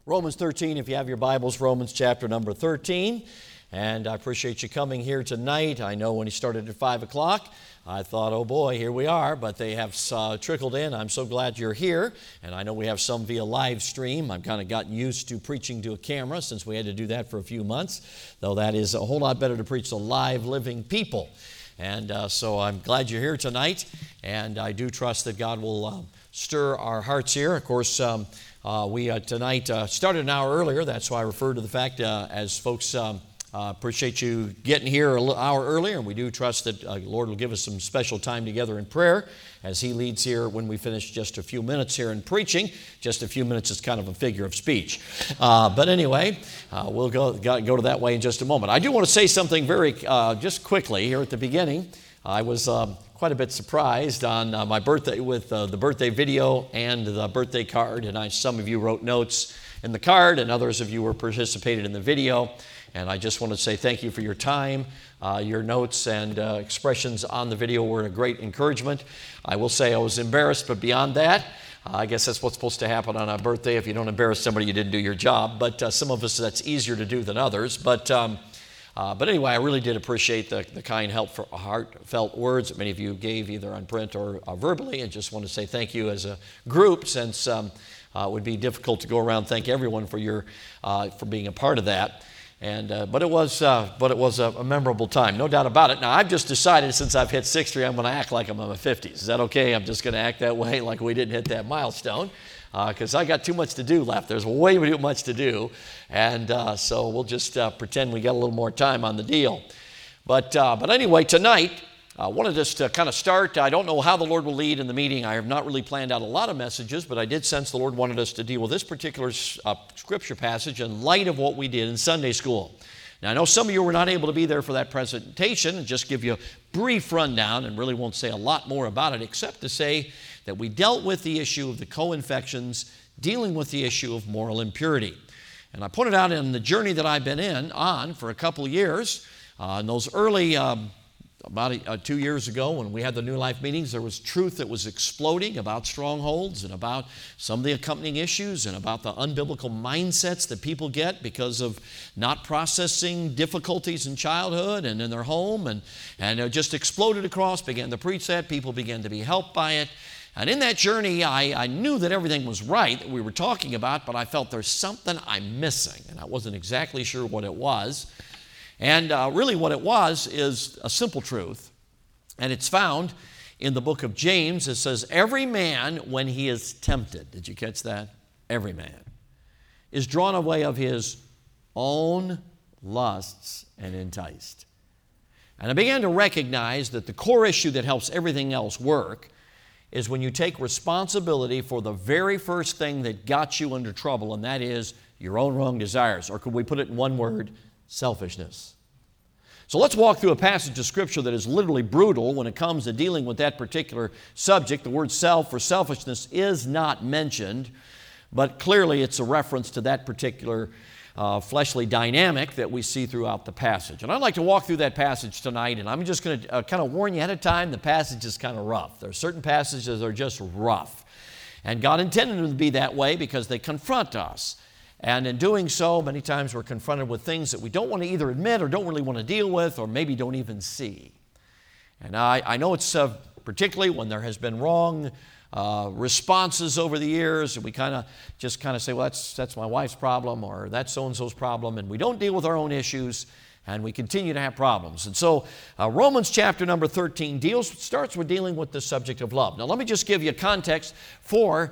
Romans 13, if you have your Bibles, Romans chapter number 13. And I appreciate you coming here tonight. I know when he started at 5 o'clock, I thought, oh boy, here we are. But they have trickled in. I'm so glad you're here. And I know we have some via live stream. I've kind of gotten used to preaching to a camera since we had to do that for a few months. Though that is a whole lot better to preach to live, living people. And so I'm glad you're here tonight. And I do trust that God will stir our hearts here. Of course, we tonight started an hour earlier. That's why I refer to the fact as folks appreciate you getting here an hour earlier. And we do trust that the Lord will give us some special time together in prayer as He leads here when we finish just a few minutes here in preaching. Just a few minutes is kind of a figure of speech. But anyway, we'll go to that way in just a moment. I do want to say something very just quickly here at the beginning. I was quite a bit surprised on my birthday with the birthday video and the birthday card. And some of you wrote notes in the card and others of you were participated in the video. And I just want to say thank you for your time. Your notes and expressions on the video were a great encouragement. I will say I was embarrassed, but beyond that, I guess that's what's supposed to happen on a birthday. If you don't embarrass somebody, you didn't do your job. But some of us, that's easier to do than others. But anyway, I really did appreciate the kind, heartfelt words that many of you gave either on print or verbally, and just want to say thank you as a group, since it would be difficult to go around and thank everyone for being a part of that. And but it was a memorable time, no doubt about it. Now I've just decided since I've hit 60, I'm going to act like I'm in my 50s. Is that okay? I'm just going to act that way, like we didn't hit that milestone. Because I got too much to do left. There's way too much to do. And so we'll just pretend we got a little more time on the deal. But anyway, tonight, I wanted us to kind of start. I don't know how the Lord will lead in the meeting. I have not really planned out a lot of messages, but I did sense the Lord wanted us to deal with this particular scripture passage in light of what we did in Sunday school. Now, I know some of you were not able to be there for that presentation, and just give you a brief rundown and really won't say a lot more about it, except to say that we dealt with the issue of the co-infections, dealing with the issue of moral impurity. And I pointed out in the journey that I've been on for a couple of years, in those early, about 2 years ago when we had the New Life meetings, there was truth that was exploding about strongholds and about some of the accompanying issues and about the unbiblical mindsets that people get because of not processing difficulties in childhood and in their home. And it just exploded across, began to preach that. People began to be helped by it. And in that journey, I knew that everything was right that we were talking about, but I felt there's something I'm missing, and I wasn't exactly sure what it was. And really what it was is a simple truth, and it's found in the book of James. It says, every man, when he is tempted, did you catch that? Every man is drawn away of his own lusts and enticed. And I began to recognize that the core issue that helps everything else work is when you take responsibility for the very first thing that got you into trouble, and that is your own wrong desires. Or could we put it in one word? Selfishness. So let's walk through a passage of Scripture that is literally brutal when it comes to dealing with that particular subject. The word self or selfishness is not mentioned, but clearly it's a reference to that particular fleshly dynamic that we see throughout the passage. And I'd like to walk through that passage tonight, and I'm just going to kind of warn you ahead of time, the passage is kind of rough. There are certain passages that are just rough. And God intended them to be that way because they confront us. And in doing so, many times we're confronted with things that we don't want to either admit or don't really want to deal with or maybe don't even see. And I know it's particularly when there has been wrong responses over the years, and we kind of say, well, that's my wife's problem, or that's so-and-so's problem, and we don't deal with our own issues, and we continue to have problems. And so Romans chapter number 13 starts with dealing with the subject of love. Now let me just give you a context for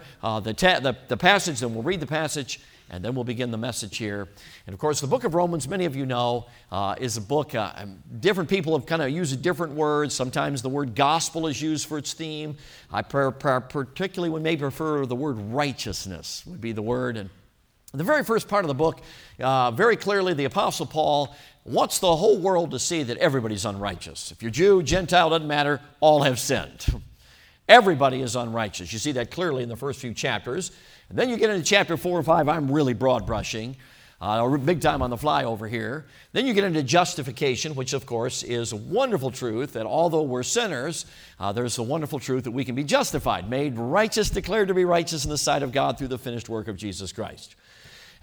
the passage, then we'll read the passage, and then we'll begin the message here. And of course, the book of Romans, many of you know, is a book, different people have kind of used different words. Sometimes the word gospel is used for its theme. I particularly would maybe prefer the word righteousness would be the word. And the very first part of the book, very clearly the Apostle Paul wants the whole world to see that everybody's unrighteous. If you're Jew, Gentile, doesn't matter, all have sinned. Everybody is unrighteous. You see that clearly in the first few chapters. And then you get into chapter 4 and 5, I'm really broad brushing, big time on the fly over here. Then you get into justification, which of course is a wonderful truth that although we're sinners, there's a wonderful truth that we can be justified, made righteous, declared to be righteous in the sight of God through the finished work of Jesus Christ.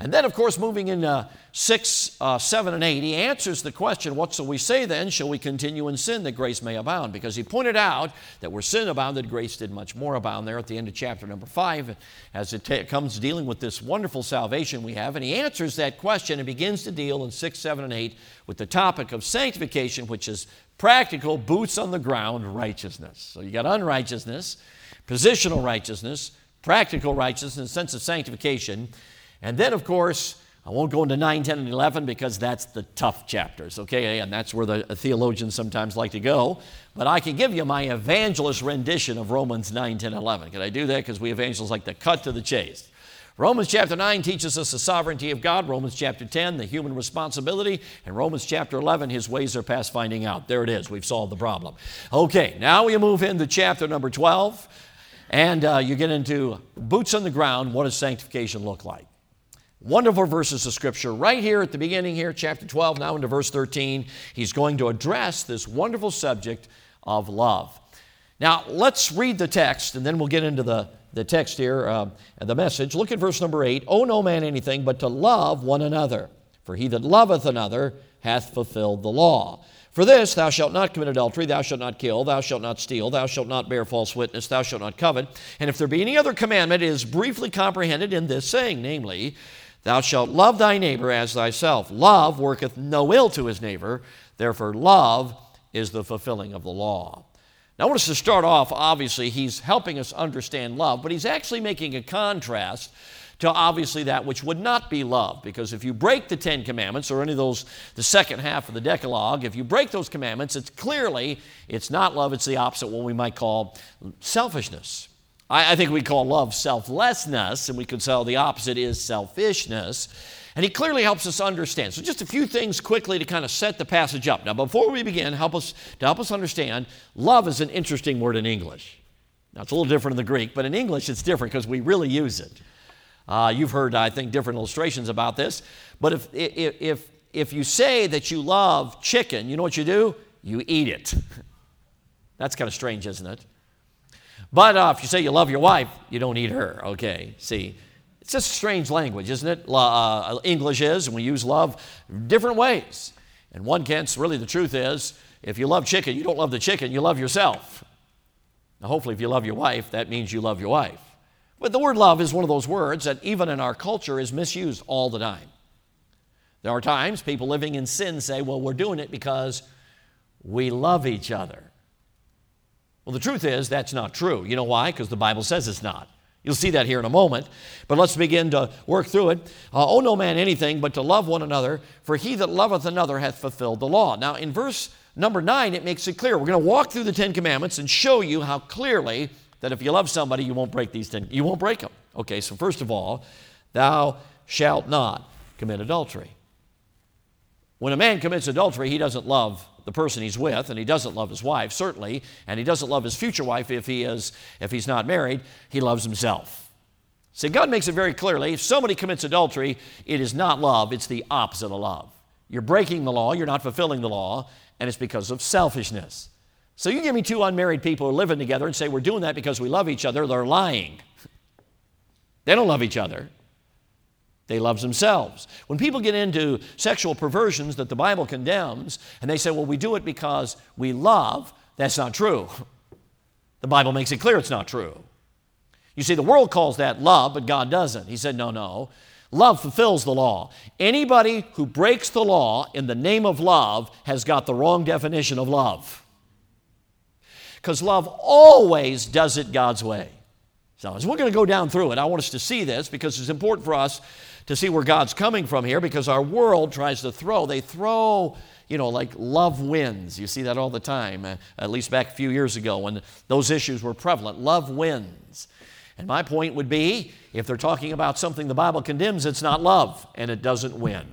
And then, of course, moving in 6, 7, and 8, he answers the question, what shall we say then? Shall we continue in sin that grace may abound? Because he pointed out that where sin abounded, grace did much more abound there at the end of chapter number 5 as it comes dealing with this wonderful salvation we have. And he answers that question and begins to deal in 6, 7, and 8 with the topic of sanctification, which is practical, boots on the ground righteousness. So you got unrighteousness, positional righteousness, practical righteousness, sense of sanctification. And then, of course, I won't go into 9, 10, and 11 because that's the tough chapters, okay? And that's where the theologians sometimes like to go. But I can give you my evangelist rendition of Romans 9, 10, and 11. Can I do that? Because we evangelists like to cut to the chase. Romans chapter 9 teaches us the sovereignty of God. Romans chapter 10, the human responsibility. And Romans chapter 11, his ways are past finding out. There it is. We've solved the problem. Okay, now we move into chapter number 12. And you get into boots on the ground. What does sanctification look like? Wonderful verses of Scripture. Right here at the beginning here, chapter 12, now into verse 13, he's going to address this wonderful subject of love. Now, let's read the text, and then we'll get into the text here, the message. Look at verse number 8. Owe no man anything but to love one another, for he that loveth another hath fulfilled the law. For this, thou shalt not commit adultery, thou shalt not kill, thou shalt not steal, thou shalt not bear false witness, thou shalt not covet. And if there be any other commandment, it is briefly comprehended in this saying, namely, thou shalt love thy neighbor as thyself. Love worketh no ill to his neighbor. Therefore, love is the fulfilling of the law. Now, I want us to start off, obviously, he's helping us understand love, but he's actually making a contrast to obviously that which would not be love. Because if you break the 10 commandments, or any of those, the second half of the Decalogue, if you break those commandments, it's not love, it's the opposite, what we might call selfishness. I think we call love selflessness, and we could say the opposite is selfishness. And he clearly helps us understand. So just a few things quickly to kind of set the passage up. Now, before we begin, to help us understand, love is an interesting word in English. Now, it's a little different in the Greek, but in English it's different because we really use it. You've heard, I think, different illustrations about this. But if you say that you love chicken, you know what you do? You eat it. That's kind of strange, isn't it? But if you say you love your wife, you don't eat her, okay? See, it's just strange language, isn't it? English is, and we use love different ways. In one sense, really the truth is, if you love chicken, you don't love the chicken, you love yourself. Now, hopefully, if you love your wife, that means you love your wife. But the word love is one of those words that even in our culture is misused all the time. There are times people living in sin say, well, we're doing it because we love each other. Well, the truth is that's not true. You know why? Because the Bible says it's not. You'll see that here in a moment. But let's begin to work through it. Owe no man anything but to love one another, for he that loveth another hath fulfilled the law. Now, in verse number 9, it makes it clear. We're going to walk through the 10 commandments and show you how clearly that if you love somebody, you won't break these 10. You won't break them. Okay, so first of all, thou shalt not commit adultery. When a man commits adultery, he doesn't love the person he's with, and he doesn't love his wife, certainly, and he doesn't love his future wife if he's not married. He loves himself. See, God makes it very clearly, if somebody commits adultery, it is not love, it's the opposite of love. You're breaking the law, you're not fulfilling the law, and it's because of selfishness. So you give me two unmarried people who are living together and say we're doing that because we love each other, they're lying. They don't love each other. They love themselves. When people get into sexual perversions that the Bible condemns, and they say, well, we do it because we love, that's not true. The Bible makes it clear it's not true. You see, the world calls that love, but God doesn't. He said, no. Love fulfills the law. Anybody who breaks the law in the name of love has got the wrong definition of love. Because love always does it God's way. So as we're going to go down through it, I want us to see this because it's important for us to see where God's coming from here, because our world tries to throw, like love wins. You see that all the time, at least back a few years ago when those issues were prevalent. Love wins. And my point would be, if they're talking about something the Bible condemns, it's not love, and it doesn't win.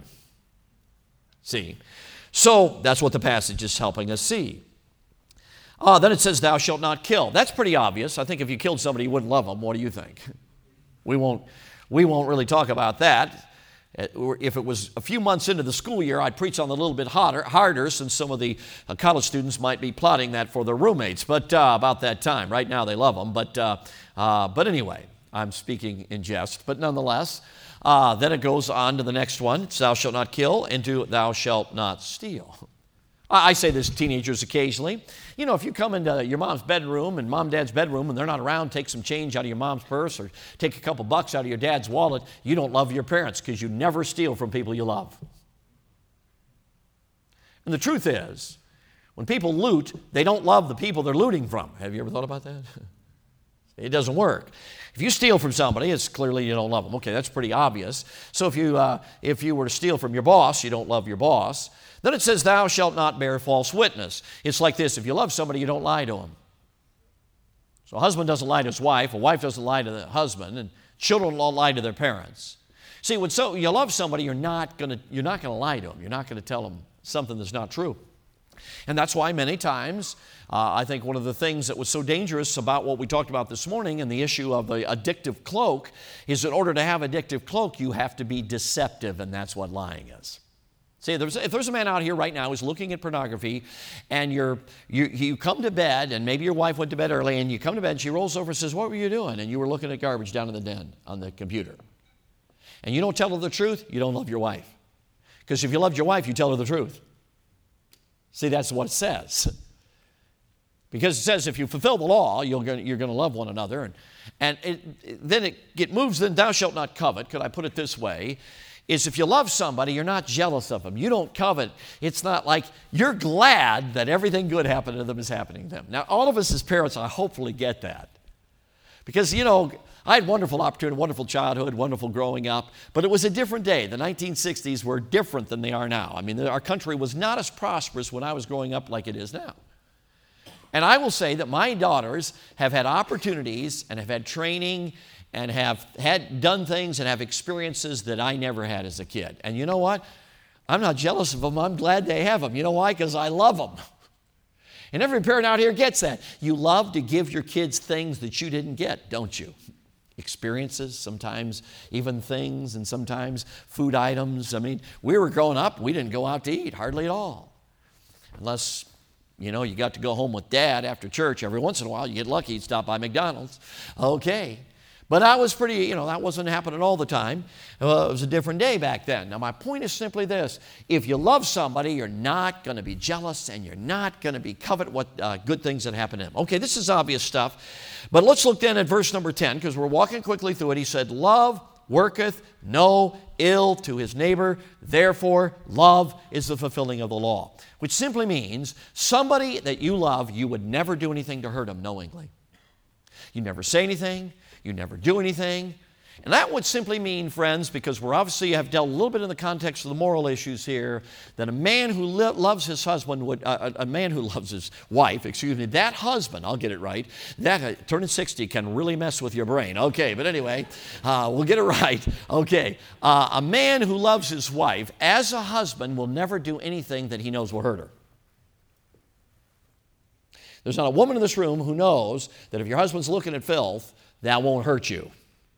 See? So that's what the passage is helping us see. Then it says, thou shalt not kill. That's pretty obvious. I think if you killed somebody, you wouldn't love them. What do you think? We won't really talk about that. If it was a few months into the school year, I'd preach on it a little bit harder since some of the college students might be plotting that for their roommates. But about that time, right now they love them. But anyway, I'm speaking in jest. But nonetheless, Then it goes on to the next one. It's thou shalt not kill, and to thou shalt not steal. I say this to teenagers occasionally. You know, if you come into your mom's bedroom and mom and dad's bedroom and they're not around, take some change out of your mom's purse or take a couple bucks out of your dad's wallet, you don't love your parents because you never steal from people you love. And the truth is, when people loot, they don't love the people they're looting from. Have you ever thought about that? It doesn't work. If you steal from somebody, it's clearly you don't love them. Okay, that's pretty obvious. So if you were to steal from your boss, you don't love your boss. Then it says, thou shalt not bear false witness. It's like this. If you love somebody, you don't lie to them. So a husband doesn't lie to his wife. A wife doesn't lie to the husband. And children don't lie to their parents. See, when you love somebody, you're not going to lie to them. You're not going to tell them something that's not true. And that's why many times, I think one of the things that was so dangerous about what we talked about this morning and the issue of the addictive cloak is in order to have addictive cloak, you have to be deceptive, and that's what lying is. See, if there's a man out here right now who's looking at pornography and you come to bed and maybe your wife went to bed early and you come to bed and she rolls over and says, what were you doing? And you were looking at garbage down in the den on the computer. And you don't tell her the truth, you don't love your wife. Because if you loved your wife, you tell her the truth. See, that's what it says. Because it says if you fulfill the law, you're going to love one another. And then it moves, then thou shalt not covet. Could I put it this way? Is if you love somebody, you're not jealous of them. You don't covet. It's not like you're glad that everything good happened to them is happening to them. Now, all of us as parents, I hopefully get that. Because, you know, I had wonderful opportunity, wonderful childhood, wonderful growing up, but it was a different day. The 1960s were different than they are now. I mean, our country was not as prosperous when I was growing up like it is now. And I will say that my daughters have had opportunities and have had training and have done things and have experiences that I never had as a kid. And you know what? I'm not jealous of them. I'm glad they have them. You know why? Because I love them. And every parent out here gets that. You love to give your kids things that you didn't get, don't you? Experiences, sometimes even things, and sometimes food items. I mean, we were growing up, we didn't go out to eat hardly at all. Unless, you know, you got to go home with Dad after church. Every once in a while, you get lucky, you'd stop by McDonald's. Okay. But I was pretty, you know, that wasn't happening all the time. It was a different day back then. Now, my point is simply this. If you love somebody, you're not going to be jealous and you're not going to be covet what good things that happen to them. Okay, this is obvious stuff. But let's look then at verse number 10 because we're walking quickly through it. He said, love worketh no ill to his neighbor. Therefore, love is the fulfilling of the law. Which simply means somebody that you love, you would never do anything to hurt them knowingly. You never say anything. You never do anything. And that would simply mean, friends, because we're obviously have dealt a little bit in the context of the moral issues here, that a man who loves his husband would, a man who loves his wife, that husband, I'll get it right, that turning 60 can really mess with your brain. Okay, but anyway, we'll get it right. Okay, a man who loves his wife as a husband will never do anything that he knows will hurt her. There's not a woman in this room who knows that if your husband's looking at filth, that won't hurt you.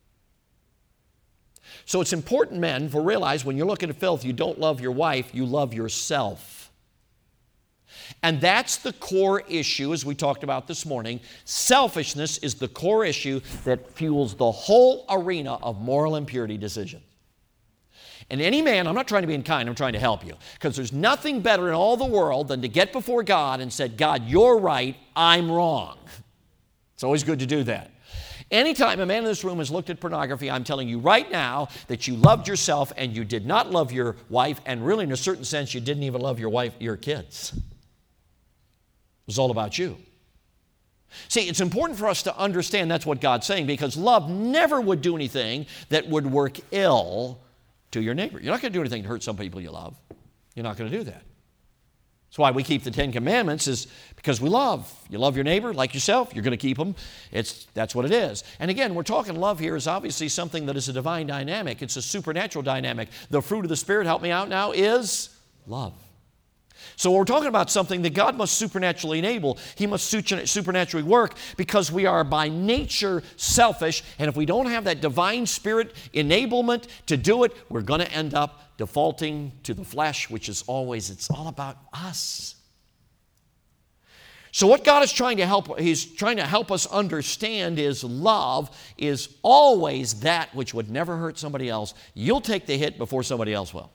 So it's important, men, to realize when you're looking at filth, you don't love your wife, you love yourself. And that's the core issue, as we talked about this morning. Selfishness is the core issue that fuels the whole arena of moral impurity decisions. And any man, I'm not trying to be unkind, I'm trying to help you. Because there's nothing better in all the world than to get before God and say, God, you're right, I'm wrong. It's always good to do that. Anytime a man in this room has looked at pornography, I'm telling you right now that you loved yourself and you did not love your wife, and really in a certain sense you didn't even love your kids. It was all about you. See, it's important for us to understand that's what God's saying, because love never would do anything that would work ill to your neighbor. You're not going to do anything to hurt some people you love. You're not going to do that. That's why we keep the 10 Commandments, is because we love. You love your neighbor like yourself, you're going to keep them. That's what it is. And again, we're talking love here is obviously something that is a divine dynamic. It's a supernatural dynamic. The fruit of the Spirit, help me out now, is love. So we're talking about something that God must supernaturally enable. He must supernaturally work, because we are by nature selfish. And if we don't have that divine Spirit enablement to do it, we're going to end up defaulting to the flesh, which is always, it's all about us. So what God is trying to help, He's trying to help us understand is love is always that which would never hurt somebody else. You'll take the hit before somebody else will.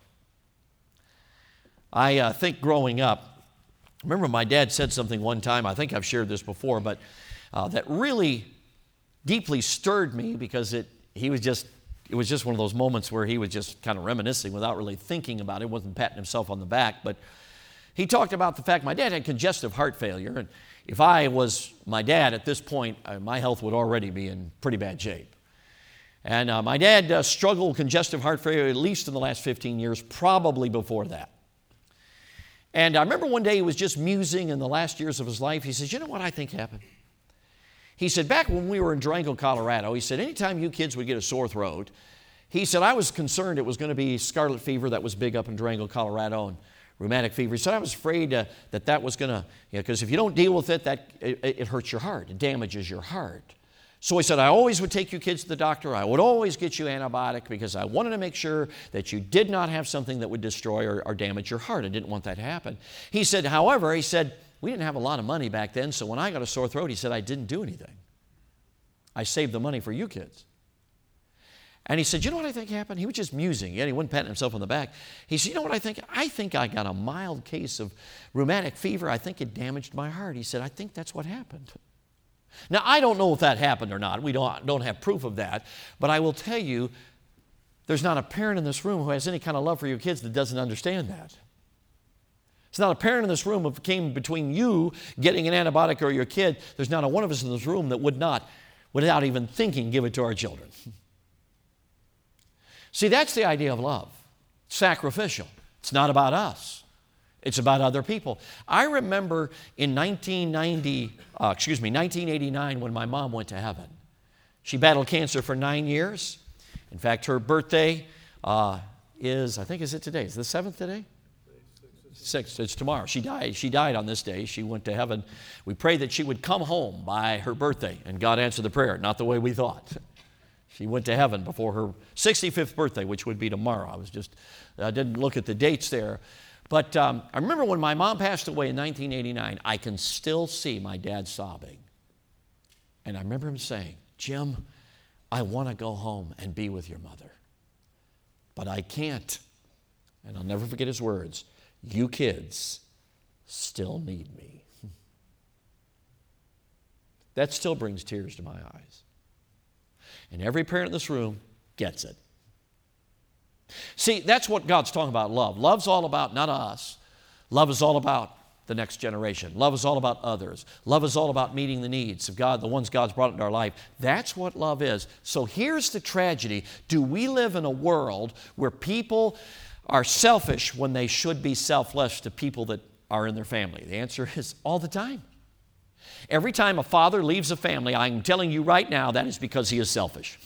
I think growing up, I remember my dad said something one time, I think I've shared this before, but that really deeply stirred me because it was just one of those moments where he was just kind of reminiscing without really thinking about it. He wasn't patting himself on the back, but he talked about the fact my dad had congestive heart failure, and if I was my dad at this point, my health would already be in pretty bad shape. And my dad struggled with congestive heart failure at least in the last 15 years, probably before that. And I remember one day he was just musing in the last years of his life. He says, you know what I think happened? He said, back when we were in Durango, Colorado, he said, anytime you kids would get a sore throat, he said, I was concerned it was going to be scarlet fever that was big up in Durango, Colorado, and rheumatic fever. He said, I was afraid that was going to, because if you don't deal with it, it hurts your heart. It damages your heart. So he said, I always would take you kids to the doctor. I would always get you antibiotic because I wanted to make sure that you did not have something that would destroy or damage your heart. I didn't want that to happen. He said, however, he said, we didn't have a lot of money back then, so when I got a sore throat, he said, I didn't do anything. I saved the money for you kids. And he said, you know what I think happened? He was just musing. He wasn't patting himself on the back. He said, you know what I think? I think I got a mild case of rheumatic fever. I think it damaged my heart. He said, I think that's what happened. Now, I don't know if that happened or not. We don't have proof of that. But I will tell you, there's not a parent in this room who has any kind of love for your kids that doesn't understand that. There's not a parent in this room who came between you getting an antibiotic or your kid. There's not a one of us in this room that would not, without even thinking, give it to our children. See, that's the idea of love. Sacrificial. It's not about us. It's about other people. I remember in 1989 when my mom went to heaven. She battled cancer for 9 years. In fact, her birthday is it today? Is the 7th today? 6th. It's tomorrow. She died on this day. She went to heaven. We prayed that she would come home by her birthday, and God answered the prayer, not the way we thought. She went to heaven before her 65th birthday, which would be tomorrow. I didn't look at the dates there. But I remember when my mom passed away in 1989, I can still see my dad sobbing. And I remember him saying, Jim, I want to go home and be with your mother. But I can't. And I'll never forget his words. You kids still need me. That still brings tears to my eyes. And every parent in this room gets it. See, that's what God's talking about, love. Love's all about not us. Love is all about the next generation. Love is all about others. Love is all about meeting the needs of God, the ones God's brought into our life. That's what love is. So here's the tragedy. Do we live in a world where people are selfish when they should be selfless to people that are in their family? The answer is all the time. Every time a father leaves a family, I'm telling you right now, that is because he is selfish.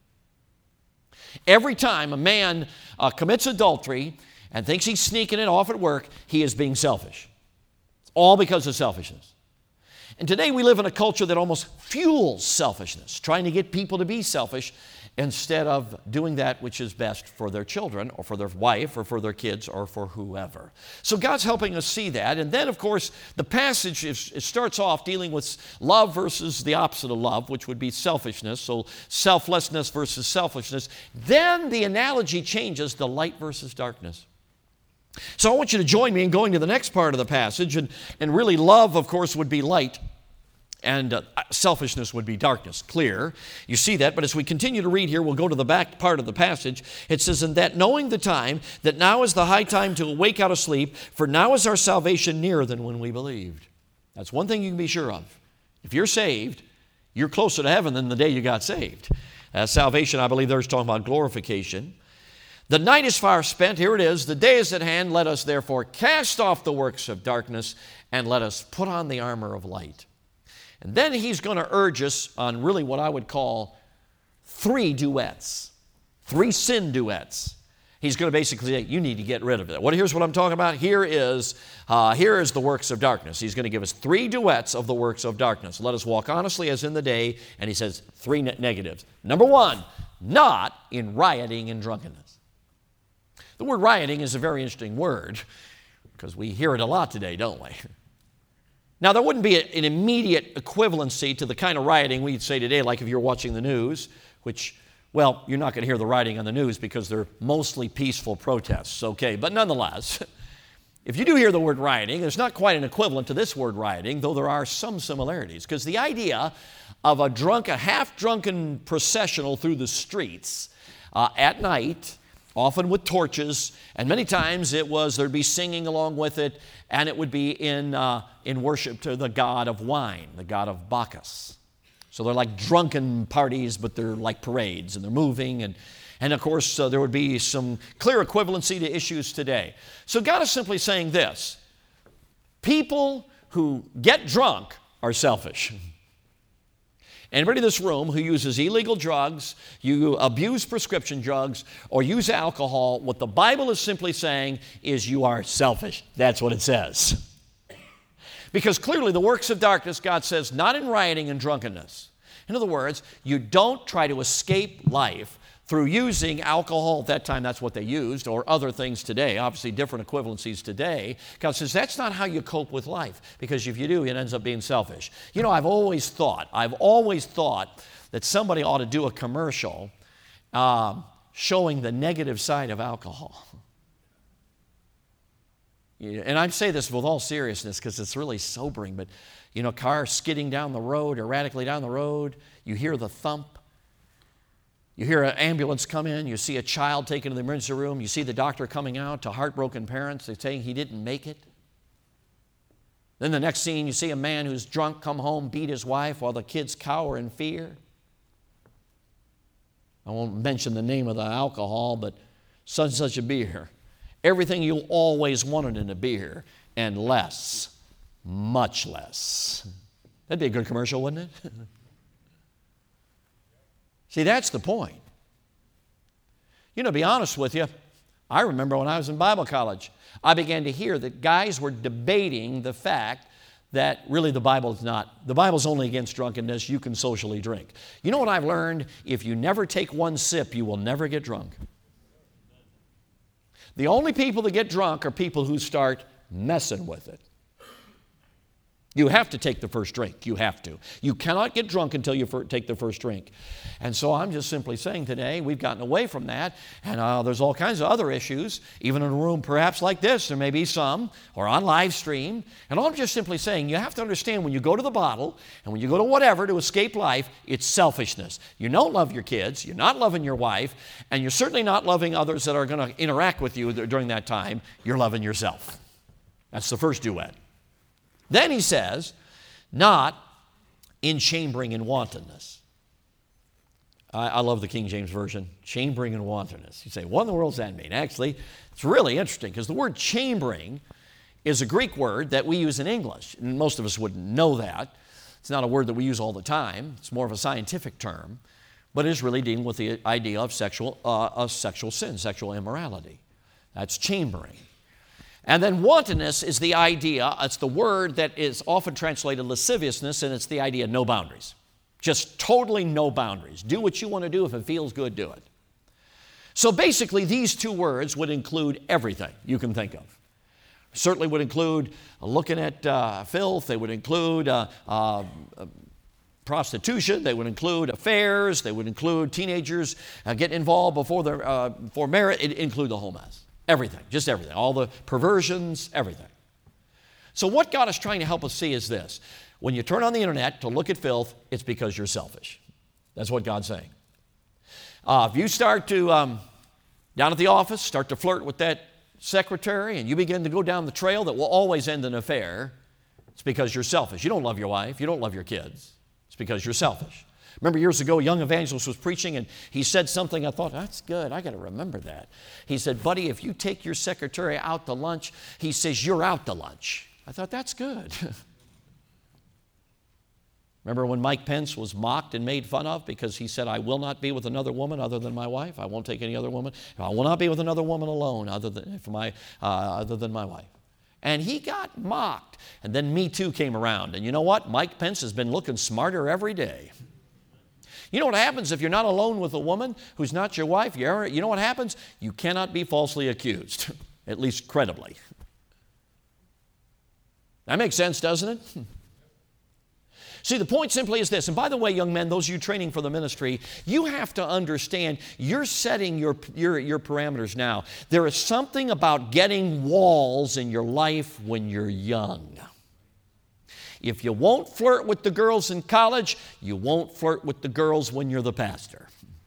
Every time a man commits adultery and thinks he's sneaking it off at work, he is being selfish. It's all because of selfishness. And today we live in a culture that almost fuels selfishness, trying to get people to be selfish instead of doing that which is best for their children or for their wife or for their kids or for whoever. So God's helping us see that. And then, of course, the passage it starts off dealing with love versus the opposite of love, which would be selfishness. So selflessness versus selfishness. Then the analogy changes to light versus darkness. So I want you to join me in going to the next part of the passage. And really love, of course, would be light. And selfishness would be darkness, clear. You see that, but as we continue to read here, we'll go to the back part of the passage. It says, and that knowing the time, that now is the high time to awake out of sleep, for now is our salvation nearer than when we believed. That's one thing you can be sure of. If you're saved, you're closer to heaven than the day you got saved. Salvation, I believe there's talking about glorification. The night is far spent. Here it is. The day is at hand. Let us therefore cast off the works of darkness and let us put on the armor of light. And then he's going to urge us on really what I would call 3 duets, 3 sin duets. He's going to basically say, you need to get rid of it. Here's what I'm talking about. Here is the works of darkness. He's going to give us 3 duets of the works of darkness. Let us walk honestly as in the day. And he says 3 negatives. Number 1, not in rioting and drunkenness. The word rioting is a very interesting word because we hear it a lot today, don't we? Now, there wouldn't be an immediate equivalency to the kind of rioting we'd say today, like if you're watching the news, which, well, you're not going to hear the rioting on the news because they're mostly peaceful protests, okay? But nonetheless, if you do hear the word rioting, there's not quite an equivalent to this word rioting, though there are some similarities, because the idea of a half-drunken processional through the streets at night, often with torches, and many times there'd be singing along with it, and it would be in worship to the god of wine, the god of Bacchus. So they're like drunken parties, but they're like parades, and they're moving, and of course, there would be some clear equivalency to issues today. So God is simply saying this: people who get drunk are selfish. Anybody in this room who uses illegal drugs, you abuse prescription drugs, or use alcohol, what the Bible is simply saying is you are selfish. That's what it says. Because clearly the works of darkness, God says, not in rioting and drunkenness. In other words, you don't try to escape life through using alcohol. At that time, that's what they used, or other things today, obviously different equivalencies today. God says that's not how you cope with life, because if you do, it ends up being selfish. You know, I've always thought that somebody ought to do a commercial showing the negative side of alcohol. And I say this with all seriousness because it's really sobering, but, you know, cars skidding down the road, erratically down the road, you hear the thump. You hear an ambulance come in, you see a child taken to the emergency room, you see the doctor coming out to heartbroken parents, they're saying he didn't make it. Then the next scene, you see a man who's drunk come home, beat his wife while the kids cower in fear. I won't mention the name of the alcohol, but such a beer. Everything you always wanted in a beer, and less, much less. That'd be a good commercial, wouldn't it? See, that's the point. You know, to be honest with you, I remember when I was in Bible college, I began to hear that guys were debating the fact that really the Bible's only against drunkenness. You can socially drink. You know what I've learned? If you never take one sip, you will never get drunk. The only people that get drunk are people who start messing with it. You have to take the first drink. You have to. You cannot get drunk until you take the first drink. And so I'm just simply saying today, we've gotten away from that, and there's all kinds of other issues. Even in a room perhaps like this, there may be some, or on live stream. And I'm just simply saying, you have to understand when you go to the bottle, and when you go to whatever to escape life, it's selfishness. You don't love your kids, you're not loving your wife, and you're certainly not loving others that are going to interact with you during that time. You're loving yourself. That's the first duet. Then he says, not in chambering and wantonness. I love the King James Version, chambering and wantonness. You say, what in the world does that mean? Actually, it's really interesting because the word chambering is a Greek word that we use in English. And most of us wouldn't know that. It's not a word that we use all the time. It's more of a scientific term. But it is really dealing with the idea of sexual sin, sexual immorality. That's chambering. And then wantonness is the idea, it's the word that is often translated lasciviousness, and it's the idea of no boundaries. Just totally no boundaries. Do what you want to do. If it feels good, do it. So basically, these two words would include everything you can think of. Certainly would include looking at filth. They would include prostitution. They would include affairs. They would include teenagers getting involved before marriage. It include the whole mess. Everything, just everything, all the perversions, everything. So what God is trying to help us see is this. When you turn on the internet to look at filth, it's because you're selfish. That's what God's saying. If you start to, down at the office, start to flirt with that secretary and you begin to go down the trail that will always end in an affair, it's because you're selfish. You don't love your wife. You don't love your kids. It's because you're selfish. Remember years ago, a young evangelist was preaching and he said something, I thought, that's good, I got to remember that. He said, buddy, if you take your secretary out to lunch, he says, you're out to lunch. I thought, that's good. Remember when Mike Pence was mocked and made fun of because he said, I will not be with another woman other than my wife. I won't take any other woman. I will not be with another woman alone other than my wife. And he got mocked. And then Me Too came around. And you know what? Mike Pence has been looking smarter every day. You know what happens if you're not alone with a woman who's not your wife? You know what happens? You cannot be falsely accused, at least credibly. That makes sense, doesn't it? See, the point simply is this, and by the way, young men, those of you training for the ministry, you have to understand you're setting your parameters now. There is something about getting walls in your life when you're young. If you won't flirt with the girls in college, you won't flirt with the girls when you're the pastor.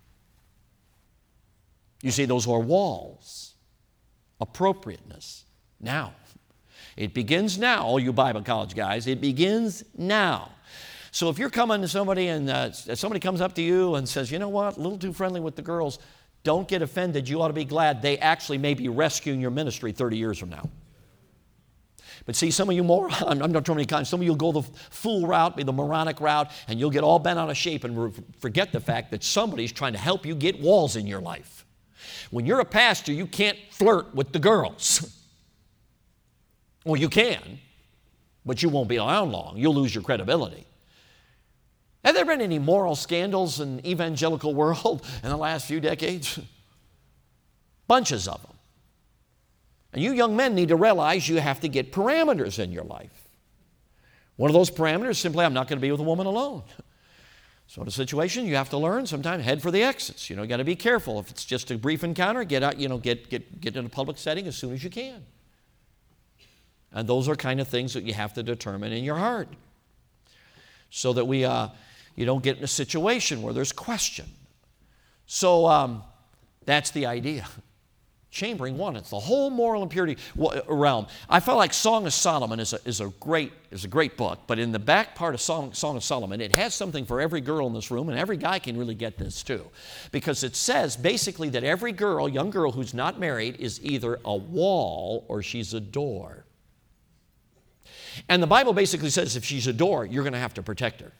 You see, those are walls. Appropriateness. Now. It begins now, all you Bible college guys. It begins now. So if you're coming to somebody and somebody comes up to you and says, you know what, a little too friendly with the girls, don't get offended. You ought to be glad they actually may be rescuing your ministry 30 years from now. But see, some of you I'm not trying to be kind. Some of you will go the fool route, be the moronic route, and you'll get all bent out of shape and forget the fact that somebody's trying to help you get walls in your life. When you're a pastor, you can't flirt with the girls. Well, you can, but you won't be around long. You'll lose your credibility. Have there been any moral scandals in the evangelical world in the last few decades? Bunches of them. And you young men need to realize you have to get parameters in your life. One of those parameters is simply, I'm not going to be with a woman alone. So in a situation, you have to learn sometimes, head for the exits. You got to be careful. If it's just a brief encounter, get out, get in a public setting as soon as you can. And those are kind of things that you have to determine in your heart so that you don't get in a situation where there's question. So that's the idea. Chambering one, it's the whole moral impurity realm. I felt like Song of Solomon is a great book, but in the back part of Song of Solomon, it has something for every girl in this room, and every guy can really get this too. Because it says basically that every girl, young girl who's not married, is either a wall or she's a door. And the Bible basically says if she's a door, you're going to have to protect her.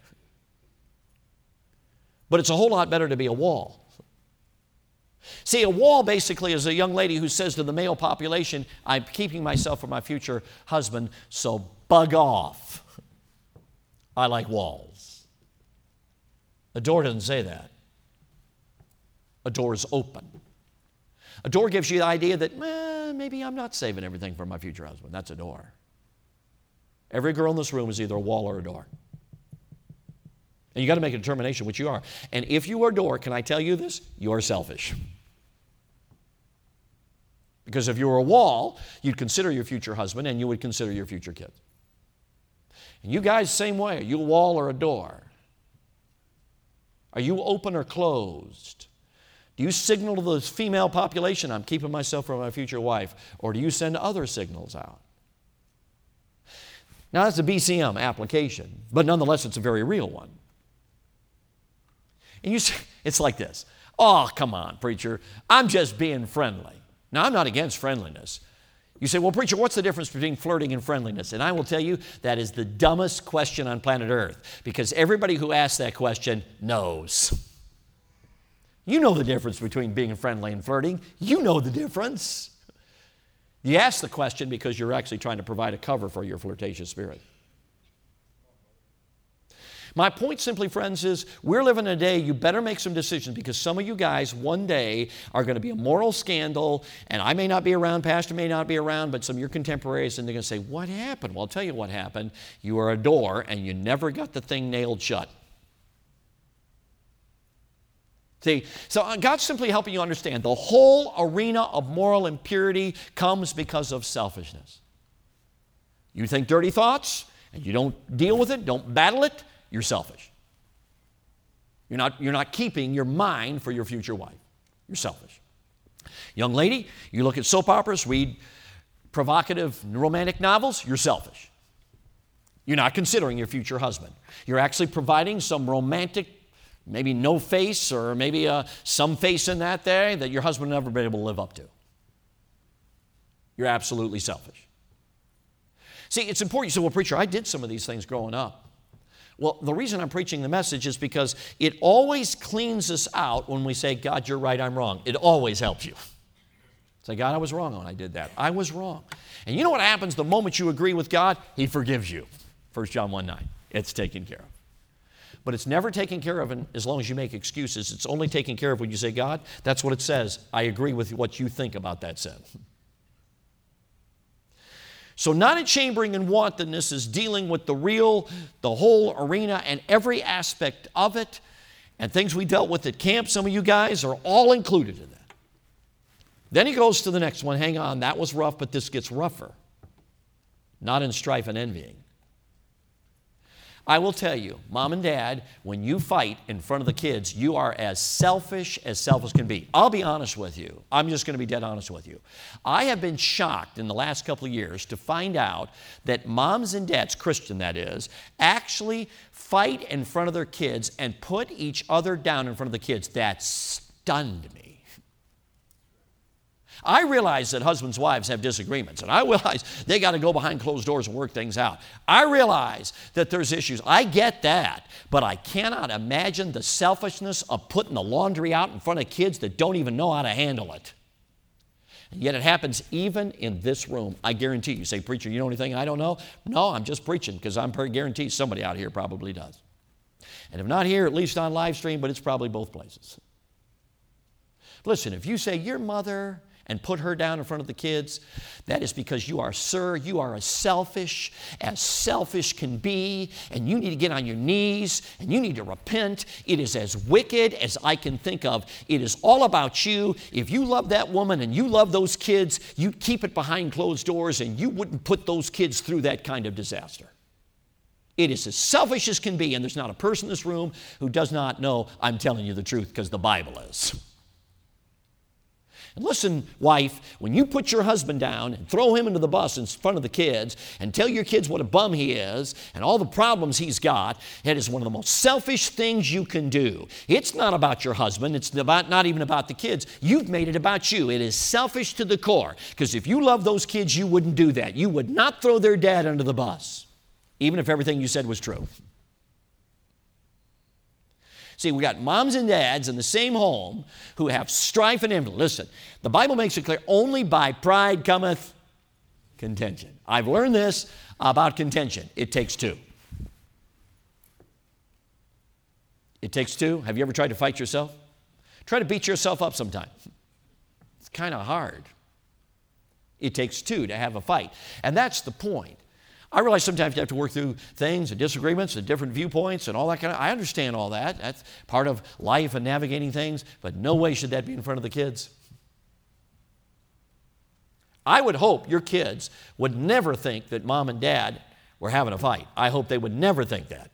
But it's a whole lot better to be a wall. See, a wall basically is a young lady who says to the male population, I'm keeping myself for my future husband, so bug off. I like walls. A door doesn't say that. A door is open. A door gives you the idea that, maybe I'm not saving everything for my future husband. That's a door. Every girl in this room is either a wall or a door. And you got to make a determination which you are. And if you are a door, can I tell you this? You are selfish. Because if you were a wall, you'd consider your future husband and you would consider your future kids. And you guys, same way. Are you a wall or a door? Are you open or closed? Do you signal to the female population, I'm keeping myself for my future wife? Or do you send other signals out? Now, that's a BCM application, but nonetheless, it's a very real one. And you say, it's like this. Oh, come on, preacher. I'm just being friendly. Now, I'm not against friendliness. You say, well, preacher, what's the difference between flirting and friendliness? And I will tell you, that is the dumbest question on planet Earth, because everybody who asks that question knows. You know the difference between being friendly and flirting. You know the difference. You ask the question because you're actually trying to provide a cover for your flirtatious spirit. My point simply, friends, is we're living in a day you better make some decisions, because some of you guys one day are going to be a moral scandal, and I may not be around, pastor may not be around, but some of your contemporaries, and they're going to say, what happened? Well, I'll tell you what happened. You were a door, and you never got the thing nailed shut. See, so God's simply helping you understand the whole arena of moral impurity comes because of selfishness. You think dirty thoughts, and you don't deal with it, don't battle it, you're selfish. You're not keeping your mind for your future wife. You're selfish. Young lady, you look at soap operas, read provocative romantic novels, you're selfish. You're not considering your future husband. You're actually providing some romantic, maybe no face, or maybe some face in that there that your husband will never be able to live up to. You're absolutely selfish. See, it's important. You say, well, preacher, I did some of these things growing up. Well, the reason I'm preaching the message is because it always cleans us out when we say, God, you're right, I'm wrong. It always helps you. Say, God, I was wrong when I did that. I was wrong. And you know what happens the moment you agree with God? He forgives you. 1 John 1:9. It's taken care of. But it's never taken care of as long as you make excuses. It's only taken care of when you say, God, that's what it says. I agree with what you think about that sin. So knotted chambering and wantonness is dealing with the whole arena and every aspect of it. And things we dealt with at camp, some of you guys, are all included in that. Then he goes to the next one. Hang on, that was rough, but this gets rougher. Not in strife and envying. I will tell you, mom and dad, when you fight in front of the kids, you are as selfish can be. I'll be honest with you. I'm just going to be dead honest with you. I have been shocked in the last couple of years to find out that moms and dads, Christian that is, actually fight in front of their kids and put each other down in front of the kids. That stunned me. I realize that husbands and wives have disagreements, and I realize they got to go behind closed doors and work things out. I realize that there's issues. I get that, but I cannot imagine the selfishness of putting the laundry out in front of kids that don't even know how to handle it. And yet it happens even in this room. I guarantee you. You say, preacher, you know anything I don't know? No, I'm just preaching because I'm pretty guaranteed somebody out here probably does. And if not here, at least on live stream, but it's probably both places. Listen, if you say your mother and put her down in front of the kids, that is because you are as selfish can be, and you need to get on your knees, and you need to repent. It is as wicked as I can think of. It is all about you. If you love that woman and you love those kids, you'd keep it behind closed doors, and you wouldn't put those kids through that kind of disaster. It is as selfish as can be, and there's not a person in this room who does not know I'm telling you the truth, because the Bible is. And listen, wife, when you put your husband down and throw him into the bus in front of the kids and tell your kids what a bum he is and all the problems he's got, it is one of the most selfish things you can do. It's not about your husband. It's not even about the kids. You've made it about you. It is selfish to the core, because if you love those kids, you wouldn't do that. You would not throw their dad under the bus, even if everything you said was true. See, we got moms and dads in the same home who have strife and envy. Listen, the Bible makes it clear, only by pride cometh contention. I've learned this about contention. It takes two. It takes two. Have you ever tried to fight yourself? Try to beat yourself up sometime. It's kind of hard. It takes two to have a fight. And that's the point. I realize sometimes you have to work through things and disagreements and different viewpoints and all that kind of. I understand all that. That's part of life and navigating things, but no way should that be in front of the kids. I would hope your kids would never think that mom and dad were having a fight. I hope they would never think that.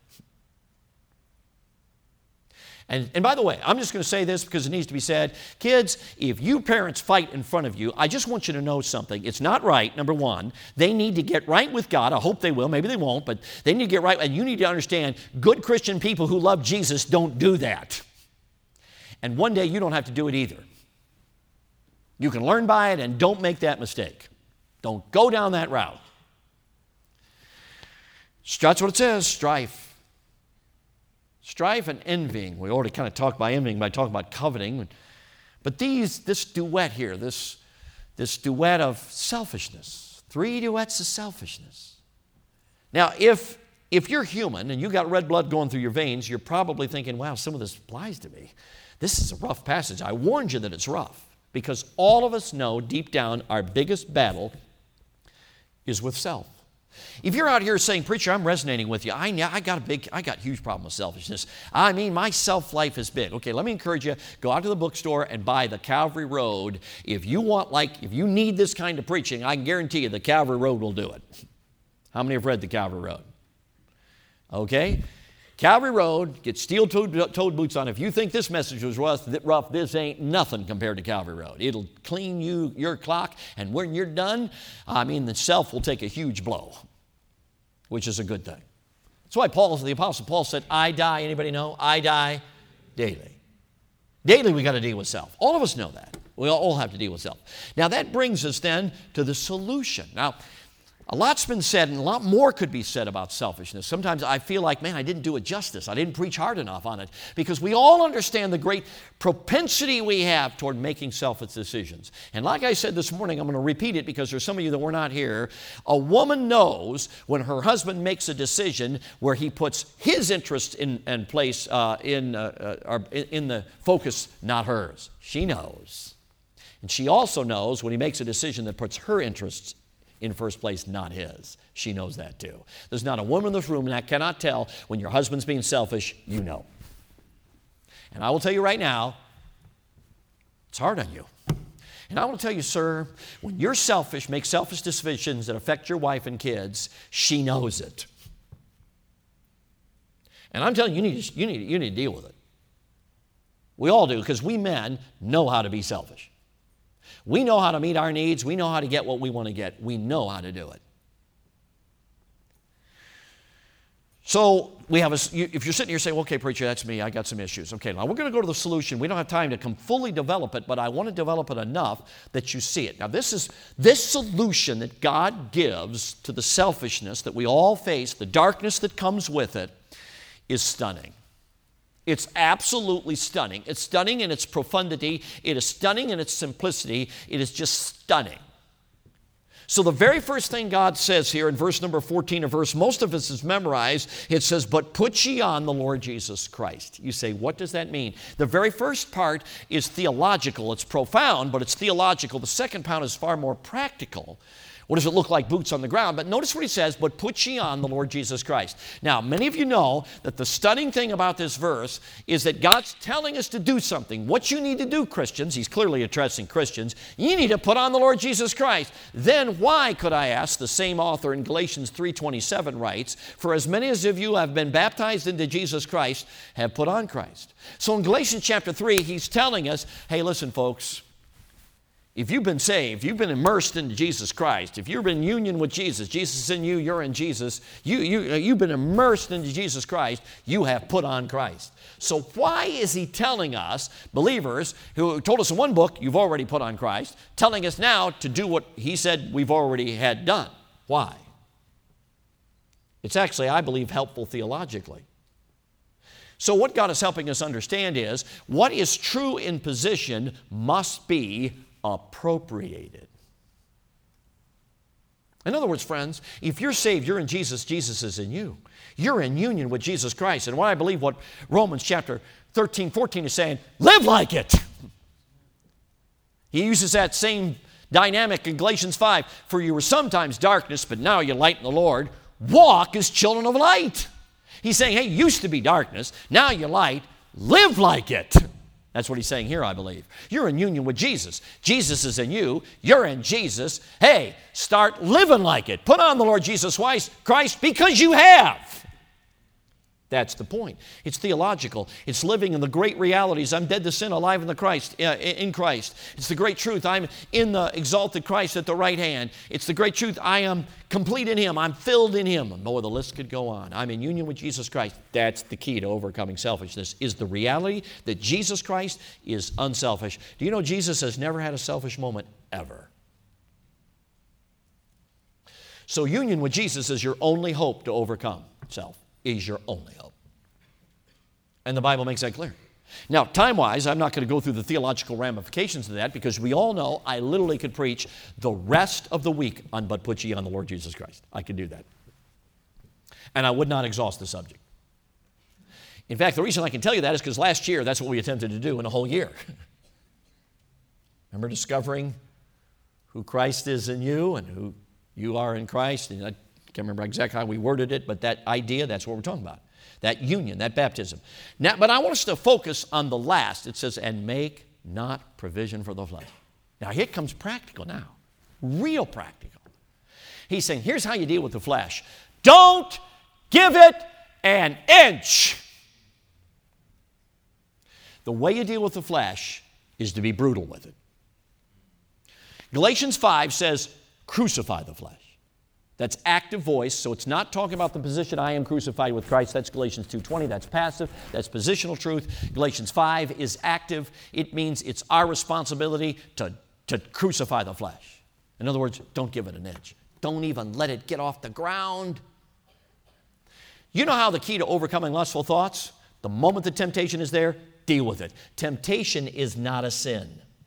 And by the way, I'm just going to say this because it needs to be said. Kids, if you parents fight in front of you, I just want you to know something. It's not right, number one. They need to get right with God. I hope they will. Maybe they won't, but they need to get right. And you need to understand, good Christian people who love Jesus don't do that. And one day you don't have to do it either. You can learn by it, and don't make that mistake. Don't go down that route. That's what it says, strife. Strife and envying. We already kind of talked about envying by talking about coveting. But this duet here, this duet of selfishness, 3 duets of selfishness. Now, if you're human and you've got red blood going through your veins, you're probably thinking, wow, some of this applies to me. This is a rough passage. I warned you that it's rough, because all of us know deep down our biggest battle is with self. If you're out here saying, preacher, I'm resonating with you. I got a huge problem with selfishness. I mean, my self-life is big. Okay, let me encourage you, go out to the bookstore and buy the Calvary Road. If you need this kind of preaching, I can guarantee you the Calvary Road will do it. How many have read the Calvary Road? Okay, Calvary Road, get steel-toed boots on. If you think this message was rough, this ain't nothing compared to Calvary Road. It'll clean your clock, and when you're done, the self will take a huge blow, which is a good thing. That's why the Apostle Paul said, I die. Anybody know? I die daily. Daily we got to deal with self. All of us know that. We all have to deal with self. Now that brings us then to the solution. Now, a lot's been said, and a lot more could be said about selfishness. Sometimes I feel like, man, I didn't do it justice. I didn't preach hard enough on it, because we all understand the great propensity we have toward making selfish decisions. And like I said this morning, I'm going to repeat it because there's some of you that were not here. A woman knows when her husband makes a decision where he puts his interest in place in the focus, not hers. She knows. And she also knows when he makes a decision that puts her interests in first place, not his. She knows that too. There's not a woman in this room that cannot tell when your husband's being selfish. You know. And I will tell you right now, it's hard on you. And I will tell you, sir, when you're selfish, make selfish decisions that affect your wife and kids, she knows it. And I'm telling you, you need to deal with it. We all do, because we men know how to be selfish. We know how to meet our needs. We know how to get what we want to get. We know how to do it. So we have if you're sitting here saying, okay, preacher, that's me. I got some issues. Okay, now we're going to go to the solution. We don't have time to fully develop it, but I want to develop it enough that you see it. Now this solution that God gives to the selfishness that we all face, the darkness that comes with it, is stunning. It's absolutely stunning. It's stunning in its profundity. It is stunning in its simplicity. It is just stunning. So the very first thing God says here in verse number 14, a verse most of us is memorized, it says, but put ye on the Lord Jesus Christ. You say, what does that mean? The very first part is theological. It's profound, but it's theological. The second part is far more practical. What does it look like? Boots on the ground. But notice what he says, but put ye on the Lord Jesus Christ. Now, many of you know that the stunning thing about this verse is that God's telling us to do something. What you need to do, Christians, he's clearly addressing Christians, you need to put on the Lord Jesus Christ. Then why, could I ask, the same author in Galatians 3:27 writes, for as many as of you have been baptized into Jesus Christ have put on Christ. So in Galatians chapter 3, he's telling us, hey, listen, folks, if you've been saved, you've been immersed into Jesus Christ, if you've been in union with Jesus, Jesus is in you, you're in Jesus, you've been immersed into Jesus Christ, you have put on Christ. So why is he telling us, believers, who told us in one book, you've already put on Christ, telling us now to do what he said we've already had done? Why? It's actually, I believe, helpful theologically. So what God is helping us understand is, what is true in position must be appropriated. In other words, friends, if you're saved, you're in Jesus, Jesus is in you. You're in union with Jesus Christ. And what I believe what Romans chapter 13, 14 is saying, live like it. He uses that same dynamic in Galatians 5. For you were sometimes darkness, but now you light in the Lord. Walk as children of light. He's saying, hey, you used to be darkness, now you're light. Live like it. That's what he's saying here, I believe. You're in union with Jesus. Jesus is in you. You're in Jesus. Hey, start living like it. Put on the Lord Jesus Christ because you have. That's the point. It's theological. It's living in the great realities. I'm dead to sin, alive in Christ. It's the great truth. I'm in the exalted Christ at the right hand. It's the great truth. I am complete in him. I'm filled in him. More, the list could go on. I'm in union with Jesus Christ. That's the key to overcoming selfishness, is the reality that Jesus Christ is unselfish. Do you know Jesus has never had a selfish moment ever? So union with Jesus is your only hope to overcome self. Is your only hope. And the Bible makes that clear. Now, time-wise, I'm not going to go through the theological ramifications of that, because we all know I literally could preach the rest of the week on but put ye on the Lord Jesus Christ. I could do that. And I would not exhaust the subject. In fact, the reason I can tell you that is because last year, that's what we attempted to do in a whole year. Remember discovering who Christ is in you and who you are in Christ? And I can't remember exactly how we worded it, but that idea, that's what we're talking about. That union, that baptism. Now, but I want us to focus on the last. It says, and make not provision for the flesh. Now, here comes practical now. Real practical. He's saying, here's how you deal with the flesh. Don't give it an inch. The way you deal with the flesh is to be brutal with it. Galatians 5 says, crucify the flesh. That's active voice, so it's not talking about the position, I am crucified with Christ. That's Galatians 2:20. That's passive. That's positional truth. Galatians 5 is active. It means it's our responsibility to crucify the flesh. In other words, don't give it an inch. Don't even let it get off the ground. You know how the key to overcoming lustful thoughts? The moment the temptation is there, deal with it. Temptation is not a sin.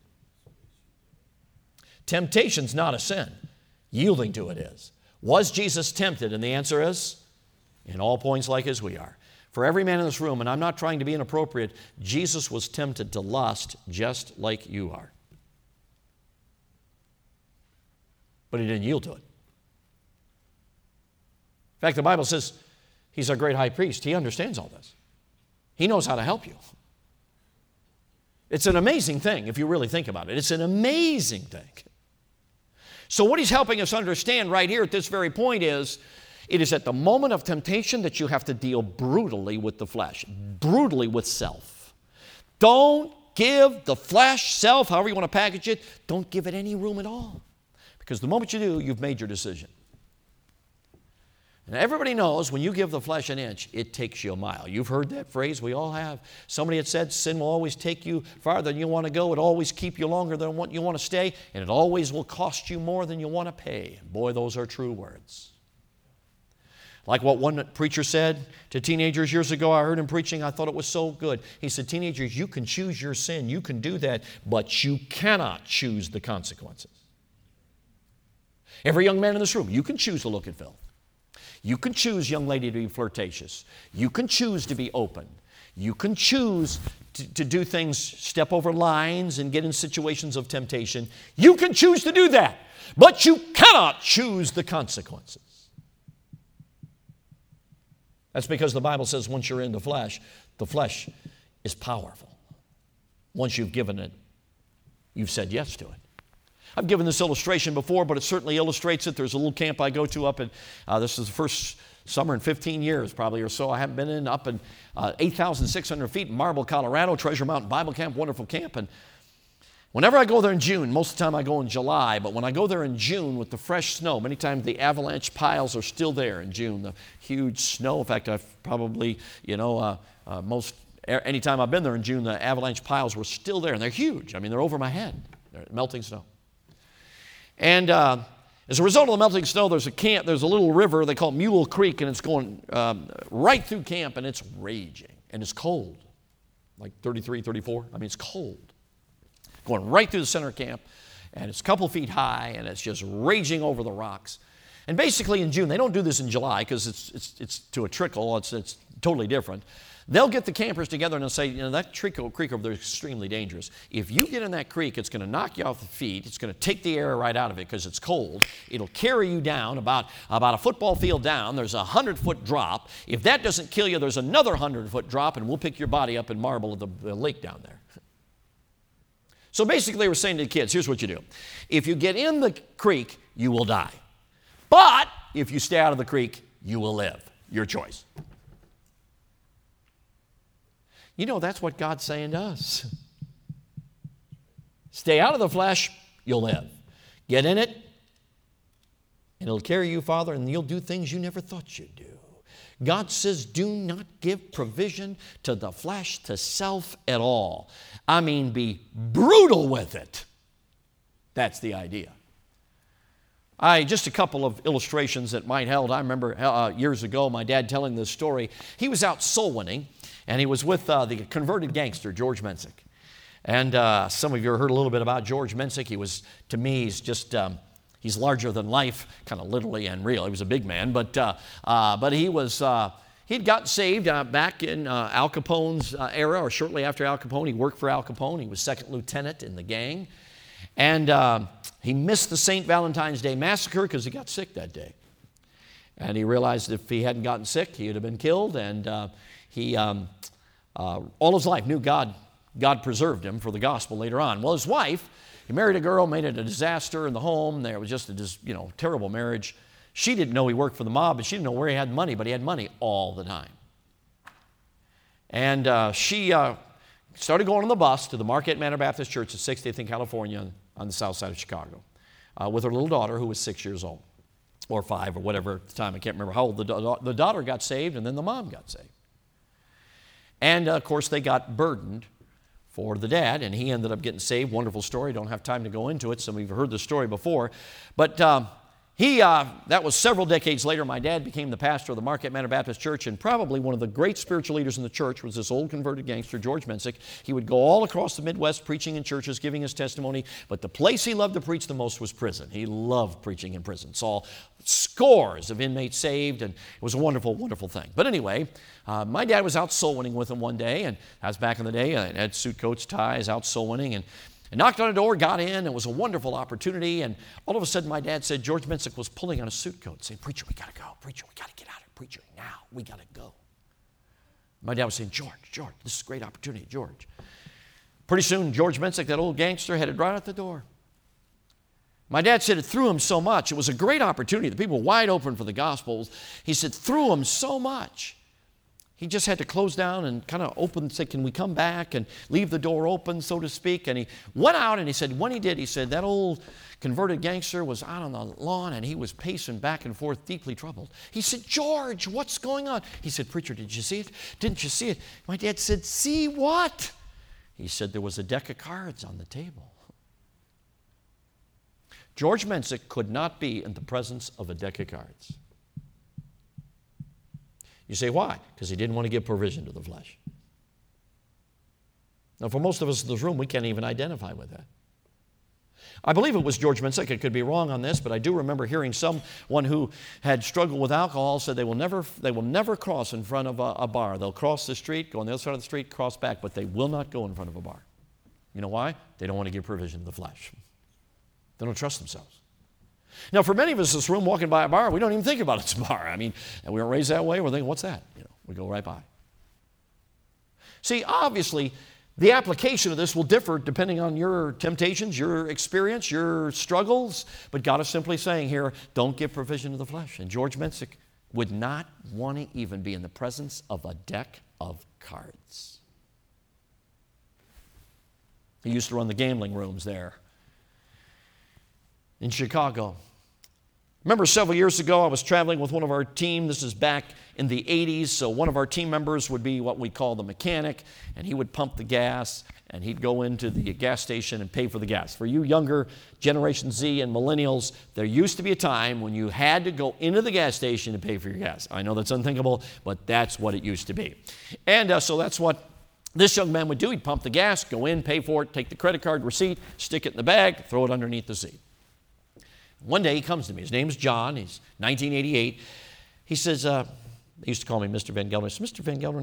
Temptation's not a sin. Yielding to it is. Was Jesus tempted? And the answer is, in all points like as we are. For every man in this room, and I'm not trying to be inappropriate, Jesus was tempted to lust just like you are. But he didn't yield to it. In fact, the Bible says he's our great high priest. He understands all this. He knows how to help you. It's an amazing thing if you really think about it. It's an amazing thing. So what he's helping us understand right here at this very point is, it is at the moment of temptation that you have to deal brutally with the flesh, brutally with self. Don't give the flesh, self, however you want to package it, don't give it any room at all. Because the moment you do, you've made your decision. And everybody knows when you give the flesh an inch, it takes you a mile. You've heard that phrase, we all have. Somebody had said, sin will always take you farther than you want to go. It always keep you longer than what you want to stay. And it always will cost you more than you want to pay. Boy, those are true words. Like what one preacher said to teenagers years ago, I heard him preaching, I thought it was so good. He said, teenagers, you can choose your sin, you can do that, but you cannot choose the consequences. Every young man in this room, you can choose to look at filth. You can choose, young lady, to be flirtatious. You can choose to be open. You can choose to do things, step over lines and get in situations of temptation. You can choose to do that, but you cannot choose the consequences. That's because the Bible says once you're in the flesh is powerful. Once you've given it, you've said yes to it. I've given this illustration before, but it certainly illustrates it. There's a little camp I go to up in, this is the first summer in 15 years probably or so I haven't been in, up in 8,600 feet in Marble, Colorado, Treasure Mountain Bible Camp, wonderful camp. And whenever I go there in June, most of the time I go in July, but when I go there in June with the fresh snow, many times the avalanche piles are still there in June, the huge snow. In fact, I've probably, anytime I've been there in June, the avalanche piles were still there, and they're huge. I mean, they're over my head. They're melting snow. And as a result of the melting snow, there's a little river they call Mule Creek, and it's going right through camp, and it's raging, and it's cold, like 33, 34. I mean, it's cold. Going right through the center of camp, and it's a couple feet high, and it's just raging over the rocks. And basically in June, they don't do this in July because it's to a trickle, it's totally different. They'll get the campers together and they'll say, that creek over there is extremely dangerous. If you get in that creek, it's going to knock you off the feet. It's going to take the air right out of it because it's cold. It'll carry you down about a football field down. There's a 100-foot drop. If that doesn't kill you, there's another 100-foot drop, and we'll pick your body up in Marble at the lake down there. So basically, they were saying to the kids, here's what you do. If you get in the creek, you will die. But if you stay out of the creek, you will live. Your choice. That's what God's saying to us. Stay out of the flesh, you'll live. Get in it, and it'll carry you, Father, and you'll do things you never thought you'd do. God says, do not give provision to the flesh, to self at all. I mean, be brutal with it. That's the idea. Just a couple of illustrations that might help. I remember years ago, my dad telling this story. He was out soul winning, and he was with the converted gangster, George Mensick. And some of you have heard a little bit about George Mensick. He was, to me, he's larger than life, kind of literally and real. He was a big man, but he'd gotten saved back in Al Capone's era, or shortly after Al Capone. He worked for Al Capone. He was second lieutenant in the gang. And he missed the St. Valentine's Day Massacre because he got sick that day. And he realized if he hadn't gotten sick, he would have been killed. And he, all his life, knew God preserved him for the gospel later on. Well, his wife, he married a girl, made it a disaster in the home. There was just a terrible marriage. She didn't know he worked for the mob, but she didn't know where he had money, but he had money all the time. And she started going on the bus to the Marquette Manor Baptist Church at 60th in California on the south side of Chicago with her little daughter who was 6 years old, or 5 or whatever at the time. I can't remember how old the daughter got saved, and then the mom got saved. And, of course, they got burdened for the dad, and he ended up getting saved. Wonderful story. Don't have time to go into it. Some of you have heard the story before. But that was several decades later. My dad became the pastor of the Marquette Manor Baptist Church, and probably one of the great spiritual leaders in the church was this old converted gangster, George Mensick. He would go all across the Midwest preaching in churches, giving his testimony, but the place he loved to preach the most was prison. He loved preaching in prison. Saw scores of inmates saved, and it was a wonderful, wonderful thing. But anyway, my dad was out soul winning with him one day, and that was back in the day. I had suit coats, ties, out soul winning, and I knocked on the door, got in. It was a wonderful opportunity. And all of a sudden, my dad said George Mensick was pulling on a suit coat, saying, "Preacher, we got to go. Preacher, we got to get out of here. Preacher, now, we got to go." My dad was saying, George, this is a great opportunity, George. Pretty soon, George Mensick, that old gangster, headed right out the door. My dad said it threw him so much. It was a great opportunity. The people were wide open for the Gospels. He said, threw him so much. He just had to close down and kind of open, say, can we come back, and leave the door open, so to speak. And he went out, and he said, when he did, he said, that old converted gangster was out on the lawn, and he was pacing back and forth, deeply troubled. He said, George, what's going on? He said, preacher, did you see it? Didn't you see it? My dad said, see what? He said, there was a deck of cards on the table. George Mensick could not be in the presence of a deck of cards. You say, why? Because he didn't want to give provision to the flesh. Now, for most of us in this room, we can't even identify with that. I believe it was George Mensick. I could be wrong on this, but I do remember hearing someone who had struggled with alcohol said they will never cross in front of a bar. They'll cross the street, go on the other side of the street, cross back, but they will not go in front of a bar. You know why? They don't want to give provision to the flesh. They don't trust themselves. Now, for many of us in this room walking by a bar, we don't even think about it's a bar. I mean, and we weren't raised that way. We're thinking, what's that? We go right by. See, obviously, the application of this will differ depending on your temptations, your experience, your struggles. But God is simply saying here, don't give provision to the flesh. And George Mensick would not want to even be in the presence of a deck of cards. He used to run the gambling rooms there in Chicago. Remember several years ago, I was traveling with one of our team. This is back in the 80s. So one of our team members would be what we call the mechanic, and he would pump the gas, and he'd go into the gas station and pay for the gas. For you younger Generation Z and millennials, there used to be a time when you had to go into the gas station to pay for your gas. I know that's unthinkable, but that's what it used to be. And so that's what this young man would do. He'd pump the gas, go in, pay for it, take the credit card receipt, stick it in the bag, throw it underneath the seat. One day he comes to me. His name's John. He's 1988. He says, they used to call me Mr. Van Gelderen. I said, Mr. Van Gelderen,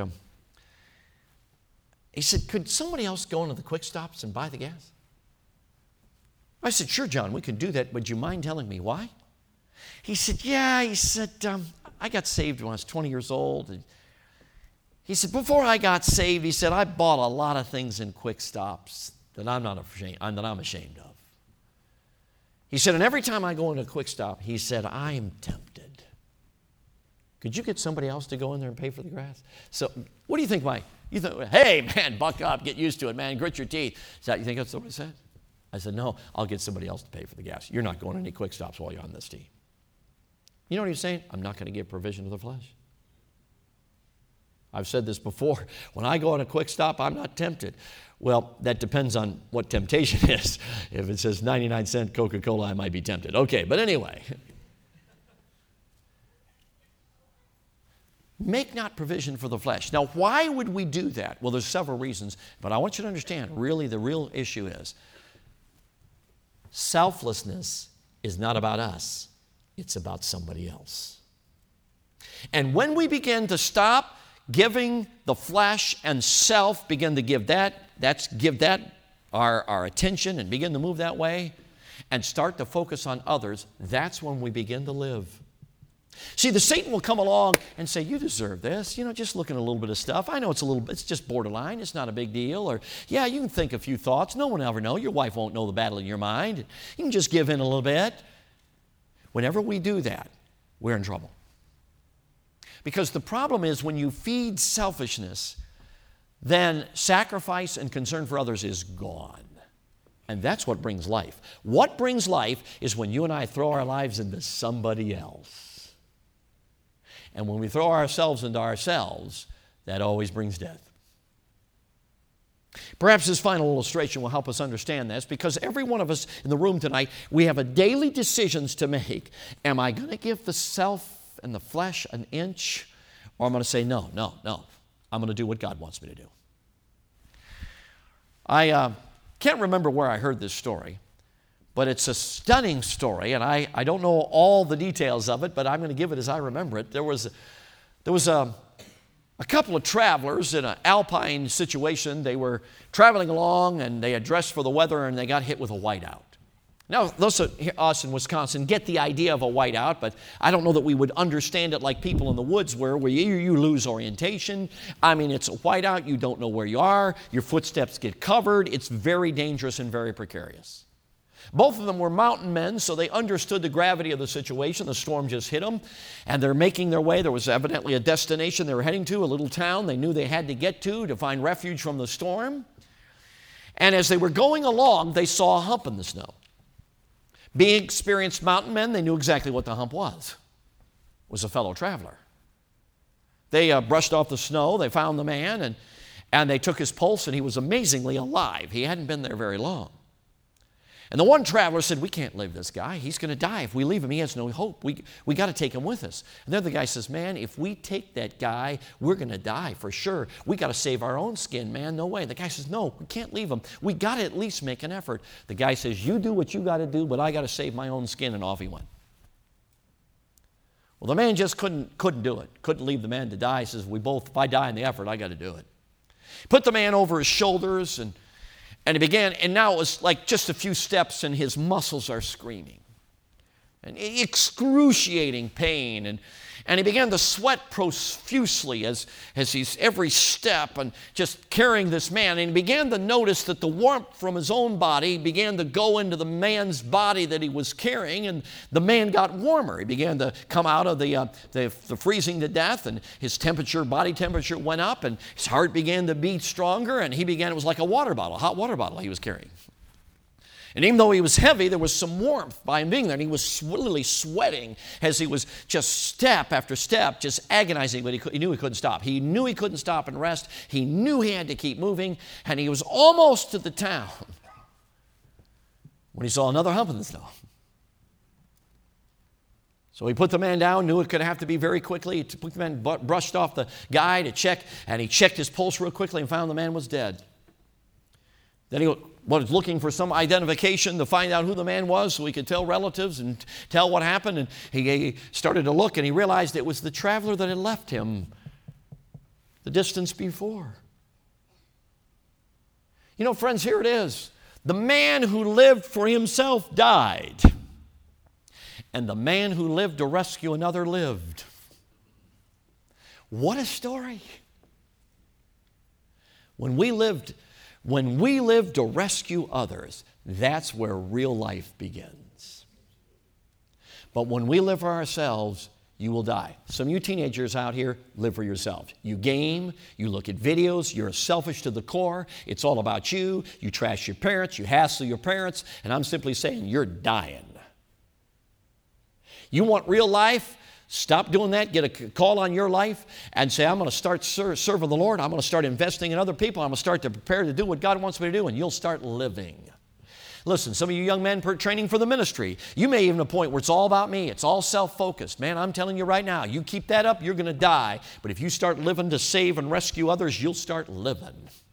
he said, could somebody else go into the quick stops and buy the gas? I said, sure, John, we can do that. Would you mind telling me why? He said, yeah. He said, I got saved when I was 20 years old. And he said, before I got saved, he said, I bought a lot of things in quick stops that I'm ashamed of. He said, and every time I go into a quick stop, he said, I am tempted. Could you get somebody else to go in there and pay for the gas? So what do you think, Mike? You think, hey, man, buck up, get used to it, man, grit your teeth. You think that's what I said? I said, no, I'll get somebody else to pay for the gas. You're not going to any quick stops while you're on this team. You know what he's saying? I'm not going to give provision to the flesh. I've said this before. When I go on a quick stop, I'm not tempted. Well, that depends on what temptation is. If it says 99-cent Coca-Cola, I might be tempted. Okay, but anyway. Make not provision for the flesh. Now, why would we do that? Well, there's several reasons, but I want you to understand, really, the real issue is selflessness is not about us. It's about somebody else. And when we begin to stop giving the flesh and self, begin to give that our attention and begin to move that way and start to focus on others, that's when we begin to live. See, the Satan will come along and say, you deserve this. Just look at a little bit of stuff. I know it's just borderline. It's not a big deal. Or, yeah, you can think a few thoughts. No one will ever know. Your wife won't know the battle in your mind. You can just give in a little bit. Whenever we do that, we're in trouble. Because the problem is when you feed selfishness, then sacrifice and concern for others is gone. And that's what brings life. What brings life is when you and I throw our lives into somebody else. And when we throw ourselves into ourselves, that always brings death. Perhaps this final illustration will help us understand this, because every one of us in the room tonight, we have a daily decisions to make. Am I going to give the self and the flesh an inch, or I'm going to say, no, I'm going to do what God wants me to do. I can't remember where I heard this story, but it's a stunning story, and I don't know all the details of it, but I'm going to give it as I remember it. There was a a couple of travelers in an alpine situation. They were traveling along and they had dressed for the weather and they got hit with a whiteout. Now, those of us in Wisconsin get the idea of a whiteout, but I don't know that we would understand it like people in the woods where you lose orientation. I mean, it's a whiteout. You don't know where you are. Your footsteps get covered. It's very dangerous and very precarious. Both of them were mountain men, so they understood the gravity of the situation. The storm just hit them, and they're making their way. There was evidently a destination they were heading to, a little town they knew they had to get to find refuge from the storm. And as they were going along, they saw a hump in the snow. Being experienced mountain men, they knew exactly what the hump was. It was a fellow traveler. They brushed off the snow. They found the man, and they took his pulse, and he was amazingly alive. He hadn't been there very long. And the one traveler said, we can't leave this guy. He's going to die. If we leave him, he has no hope. We got to take him with us. And the other guy says, man, if we take that guy, we're going to die for sure. We got to save our own skin, man. No way. The guy says, no, we can't leave him. We got to at least make an effort. The guy says, you do what you got to do, but I got to save my own skin. And off he went. Well, the man just couldn't do it. Couldn't leave the man to die. He says, if I die in the effort, I got to do it. Put the man over his shoulders and he began, and now it was like just a few steps and his muscles are screaming. And excruciating pain. And he began to sweat profusely as he's every step and just carrying this man. And he began to notice that the warmth from his own body began to go into the man's body that he was carrying, and the man got warmer. He began to come out of the freezing to death, and his body temperature went up, and his heart began to beat stronger, and it was like a hot water bottle he was carrying. And even though he was heavy, there was some warmth by him being there. And he was literally sweating as he was just step after step, just agonizing, but he knew he couldn't stop. He knew he couldn't stop and rest. He knew he had to keep moving. And he was almost to the town when he saw another hump in the snow. So he put the man down, knew it could have to be very quickly. He took the man, brushed off the guy to check, and he checked his pulse real quickly and found the man was dead. Then he was looking for some identification to find out who the man was so he could tell relatives and tell what happened. And he started to look, and he realized it was the traveler that had left him the distance before. You know, friends, here it is. The man who lived for himself died, and the man who lived to rescue another lived. What a story. When we live to rescue others, that's where real life begins. But when we live for ourselves, you will die. Some of you teenagers out here live for yourself. You game, you look at videos, you're selfish to the core. It's all about you. You trash your parents, you hassle your parents, and I'm simply saying you're dying. You want real life? Stop doing that. Get a call on your life and say, I'm going to start serving the Lord. I'm going to start investing in other people. I'm going to start to prepare to do what God wants me to do, and you'll start living. Listen, some of you young men training for the ministry, you may even a point where it's all about me. It's all self-focused. Man, I'm telling you right now, you keep that up, you're going to die. But if you start living to save and rescue others, you'll start living.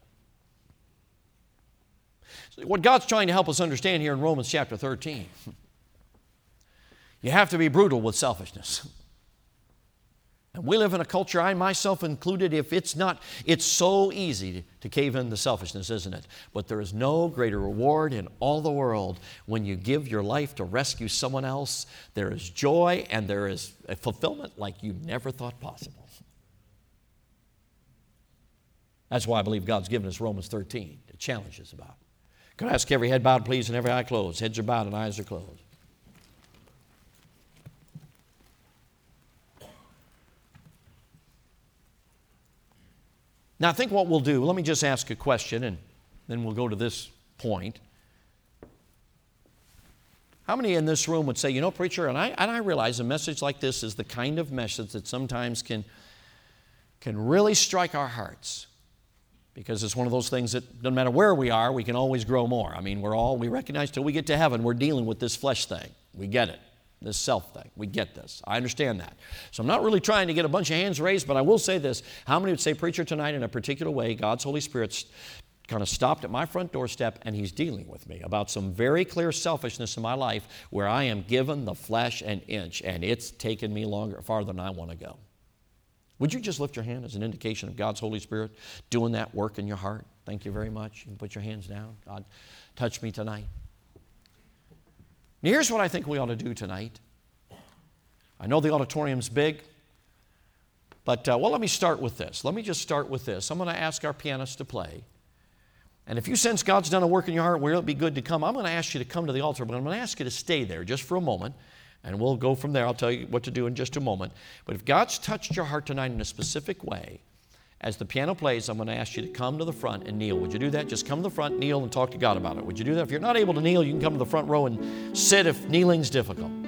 So what God's trying to help us understand here in Romans chapter 13, you have to be brutal with selfishness. And we live in a culture, I myself included, it's so easy to cave into selfishness, isn't it? But there is no greater reward in all the world when you give your life to rescue someone else. There is joy and there is a fulfillment like you never thought possible. That's why I believe God's given us Romans 13 to challenge us about. Can I ask every head bowed, please, and every eye closed? Heads are bowed and eyes are closed. Now, I think what we'll do, let me just ask a question, and then we'll go to this point. How many in this room would say, you know, preacher, and I realize a message like this is the kind of message that sometimes can really strike our hearts, because it's one of those things that doesn't matter where we are, we can always grow more. I mean, we recognize till we get to heaven, we're dealing with this flesh thing. We get it. This self thing. We get this. I understand that. So I'm not really trying to get a bunch of hands raised, but I will say this. How many would say, preacher, tonight in a particular way, God's Holy Spirit's kind of stopped at my front doorstep and He's dealing with me about some very clear selfishness in my life where I am given the flesh an inch and it's taken me farther than I want to go. Would you just lift your hand as an indication of God's Holy Spirit doing that work in your heart? Thank you very much. You can put your hands down. God, touch me tonight. Now, here's what I think we ought to do tonight. I know the auditorium's big, but let me start with this. Let me just start with this. I'm going to ask our pianist to play. And if you sense God's done a work in your heart where it would be good to come, I'm going to ask you to come to the altar, but I'm going to ask you to stay there just for a moment, and we'll go from there. I'll tell you what to do in just a moment. But if God's touched your heart tonight in a specific way, as the piano plays, I'm going to ask you to come to the front and kneel. Would you do that? Just come to the front, kneel, and talk to God about it. Would you do that? If you're not able to kneel, you can come to the front row and sit if kneeling's difficult.